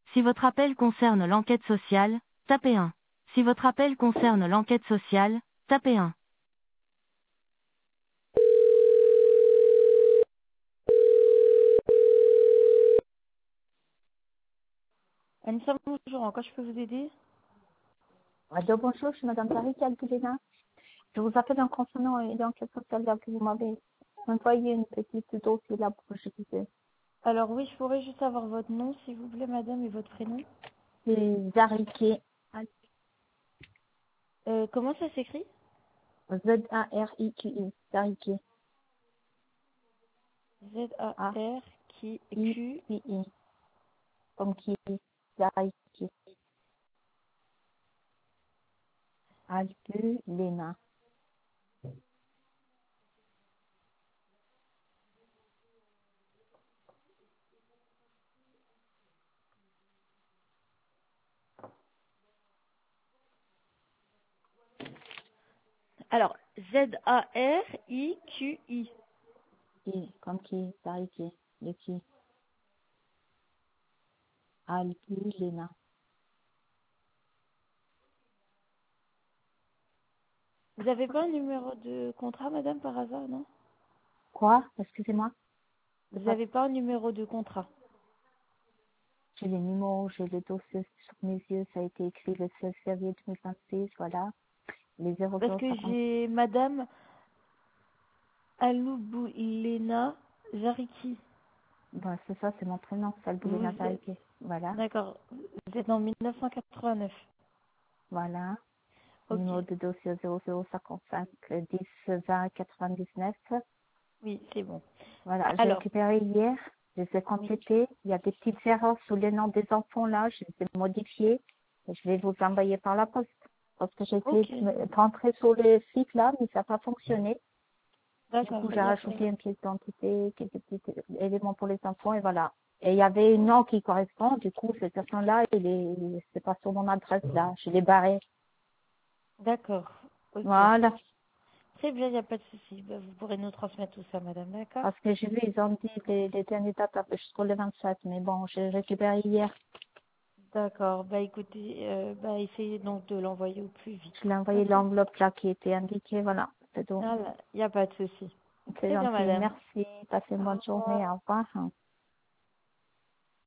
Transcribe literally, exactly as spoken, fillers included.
Si votre appel concerne l'enquête sociale, tapez un. Si votre appel concerne l'enquête sociale, tapez un. Anissa, bonjour, en quoi je peux vous aider? Allô, bonjour, je suis Madame Paris Calculina. Je vous appelle en concernant euh, l'enquête sociale là que vous m'avez envoyé une petite dossier là pour que je disais. Alors oui, je pourrais juste avoir votre nom, s'il vous plaît, madame, et votre prénom. C'est Zariké, Euh, comment ça s'écrit? Z A R I Q I, Zariké, A I Z-A-R-Q-I. Q I, comme qui Zariké, Calculina. Alors, Z-A-R-I-Q-I. Qui, comme qui Zariké, le qui, Calculina. Vous n'avez pas un numéro de contrat, madame, par hasard, non? Quoi? Excusez-moi? Vous n'avez pas un numéro de contrat? J'ai les numéros, j'ai le dossier sur mes yeux, ça a été écrit le seize février deux mille vingt-six, voilà. Les Parce que zéro zéro cinquante. j'ai madame Alouboulena Jariki. Bon, c'est ça, c'est mon prénom, Vous Salboulina êtes... Zariké. Voilà, D'accord. Vous êtes en mille neuf cent quatre-vingt-neuf. voilà. Ok. Numéro de dossier zéro zéro cinquante-cinq dix vingt quatre-vingt-dix-neuf. Oui, c'est bon. Voilà, j'ai Alors, récupéré hier, je les ai oui. complétés. Il y a des petites erreurs sous les noms des enfants là, je les ai modifiées. Et je vais vous envoyer par la poste. Parce que j'ai essayé Ok. de me- de rentrer sur le site là, mais ça n'a pas fonctionné. Du D'accord. coup, Il j'ai y a... rajouté une pièce d'identité, quelques petits éléments pour les enfants et voilà. Et il y avait une nom qui correspond, du coup, cette personne-là, il est, c'est pas sur mon adresse là, je l'ai barré. D'accord. Ok. Voilà. Très bien, il n'y a pas de souci. Ben, vous pourrez nous transmettre tout ça, madame. D'accord? Parce que j'ai vu, ils ont dit les, les dernières dates jusqu'au le vingt-sept, mais bon, j'ai récupéré hier. D'accord. Bah écoutez, euh, bah essayez donc de l'envoyer au plus vite. Je l'ai envoyé Ok. l'enveloppe là qui était indiquée, voilà, c'est tout. Voilà. Il n'y a pas de souci. C'est Très bien, gentil, madame. merci, passez une Au bonne journée, revoir. au revoir.